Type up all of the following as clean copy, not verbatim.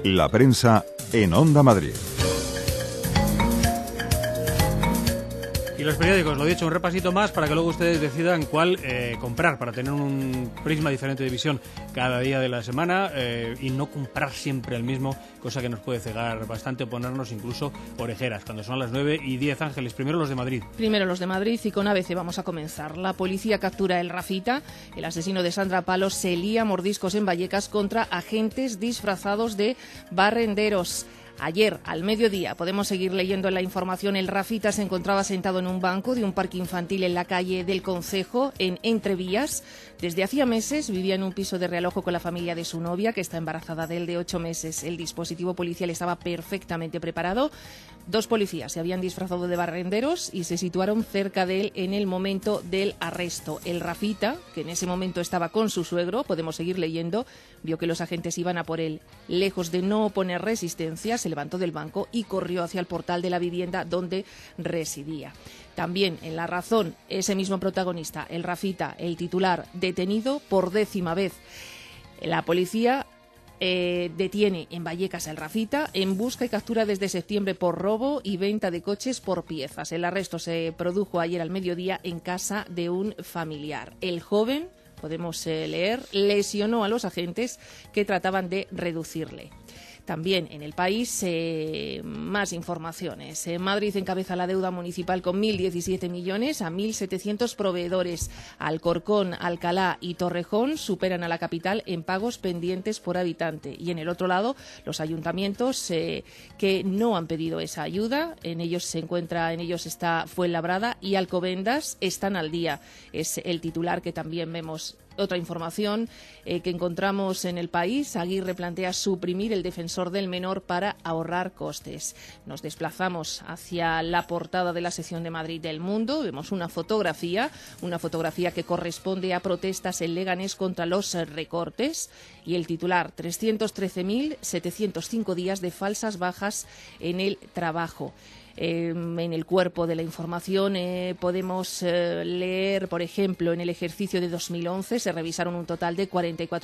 La prensa en Onda Madrid. Y los periódicos, lo dicho, un repasito más para que luego ustedes decidan cuál comprar, para tener un prisma diferente de visión cada día de la semana y no comprar siempre el mismo, cosa que nos puede cegar bastante o ponernos incluso orejeras. Cuando son las 9:10, Ángeles, primero los de Madrid. Primero los de Madrid y con ABC vamos a comenzar. La policía captura el Rafita, el asesino de Sandra Palos se lía mordiscos en Vallecas contra agentes disfrazados de barrenderos. Ayer, al mediodía, podemos seguir leyendo en la información, el Rafita se encontraba sentado en un banco de un parque infantil en la calle del Concejo, en Entrevías. Desde hacía meses vivía en un piso de Realojo con la familia de su novia, que está embarazada de él de 8 meses. El dispositivo policial estaba perfectamente preparado. 2 policías se habían disfrazado de barrenderos y se situaron cerca de él en el momento del arresto. El Rafita, que en ese momento estaba con su suegro, podemos seguir leyendo, vio que los agentes iban a por él. Lejos de no oponer resistencia, se levantó del banco y corrió hacia el portal de la vivienda donde residía. También en La Razón, ese mismo protagonista, el Rafita, el titular, detenido por 10ª vez. La policía detiene en Vallecas al Rafita en busca y captura desde septiembre por robo y venta de coches por piezas. El arresto se produjo ayer al mediodía en casa de un familiar. El joven, podemos leer, lesionó a los agentes que trataban de reducirle. También en El País, más informaciones. Madrid encabeza la deuda municipal con 1.017 millones a 1.700 proveedores. Alcorcón, Alcalá y Torrejón superan a la capital en pagos pendientes por habitante. Y en el otro lado, los ayuntamientos que no han pedido esa ayuda, en ellos está Fuenlabrada y Alcobendas, están al día. Es el titular que también vemos. Otra información que encontramos en El País, Aguirre plantea suprimir el defensor del menor para ahorrar costes. Nos desplazamos hacia la portada de la sección de Madrid del Mundo. Vemos una fotografía que corresponde a protestas en Leganés contra los recortes. Y el titular, 313.705 días de falsas bajas en el trabajo. En el cuerpo de la información podemos leer, por ejemplo, en el ejercicio de 2011 se revisaron un total de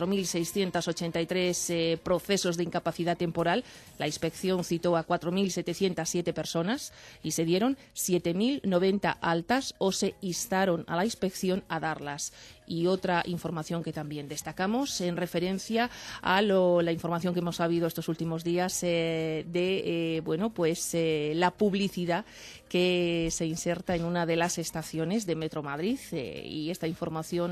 44.683 procesos de incapacidad temporal. La inspección citó a 4.707 personas y se dieron 7.090 altas o se instaron a la inspección a darlas. Y otra información que también destacamos en referencia a la información que hemos sabido estos últimos días la publicidad que se inserta en una de las estaciones de Metro Madrid y esta información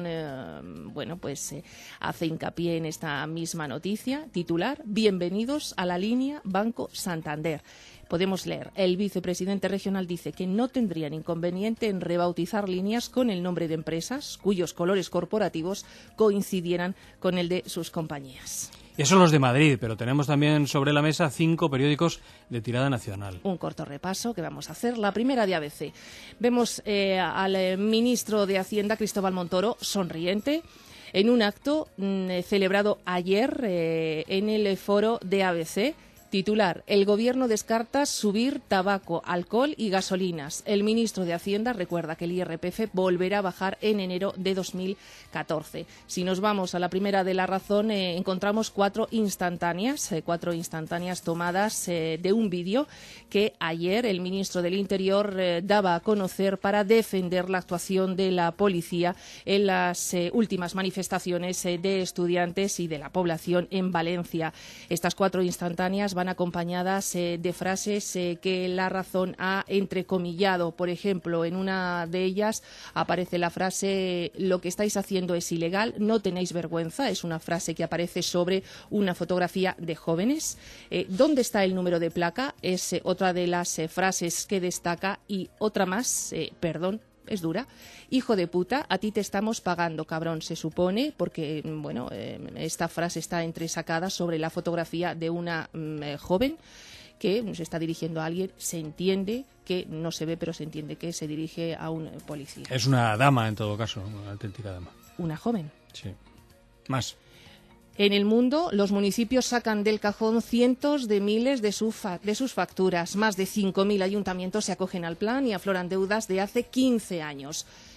hace hincapié en esta misma noticia. Titular: bienvenidos a la línea Banco Santander. Podemos leer, el vicepresidente regional dice que no tendrían inconveniente en rebautizar líneas con el nombre de empresas cuyos colores corporativos coincidieran con el de sus compañías. Esos son los de Madrid, pero tenemos también sobre la mesa 5 periódicos de tirada nacional. Un corto repaso que vamos a hacer. La primera de ABC. Vemos al ministro de Hacienda, Cristóbal Montoro, sonriente, en un acto celebrado ayer en el foro de ABC. Titular: el Gobierno descarta subir tabaco, alcohol y gasolinas. El ministro de Hacienda recuerda que el IRPF volverá a bajar en enero de 2014. Si nos vamos a la primera de La Razón, encontramos 4 instantáneas tomadas de un vídeo que ayer el ministro del Interior daba a conocer para defender la actuación de la policía en las últimas manifestaciones de estudiantes y de la población en Valencia. Estas 4 instantáneas van acompañadas de frases que La Razón ha entrecomillado. Por ejemplo, en una de ellas aparece la frase: lo que estáis haciendo es ilegal, no tenéis vergüenza. Es una frase que aparece sobre una fotografía de jóvenes. ¿Dónde está el número de placa? Es otra de las frases que destaca. Y otra más, es dura. Hijo de puta, a ti te estamos pagando, cabrón, se supone, porque esta frase está entresacada sobre la fotografía de una joven que se está dirigiendo a alguien. Se entiende que no se ve, pero se entiende que se dirige a un policía. Es una dama, en todo caso, una auténtica dama. Una joven. Sí. Más. En El Mundo, los municipios sacan del cajón cientos de miles de sus facturas. Más de 5.000 ayuntamientos se acogen al plan y afloran deudas de hace 15 años.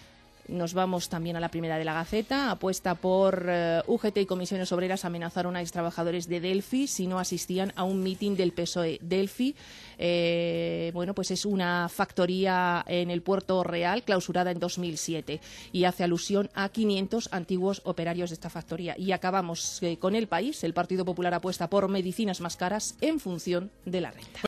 Nos vamos también a la primera de la Gaceta. Apuesta por UGT y comisiones obreras amenazaron a extrabajadores de Delphi si no asistían a un mitin del PSOE. Delphi, pues es una factoría en el Puerto Real clausurada en 2007 y hace alusión a 500 antiguos operarios de esta factoría. Y acabamos con El País. El Partido Popular apuesta por medicinas más caras en función de la renta.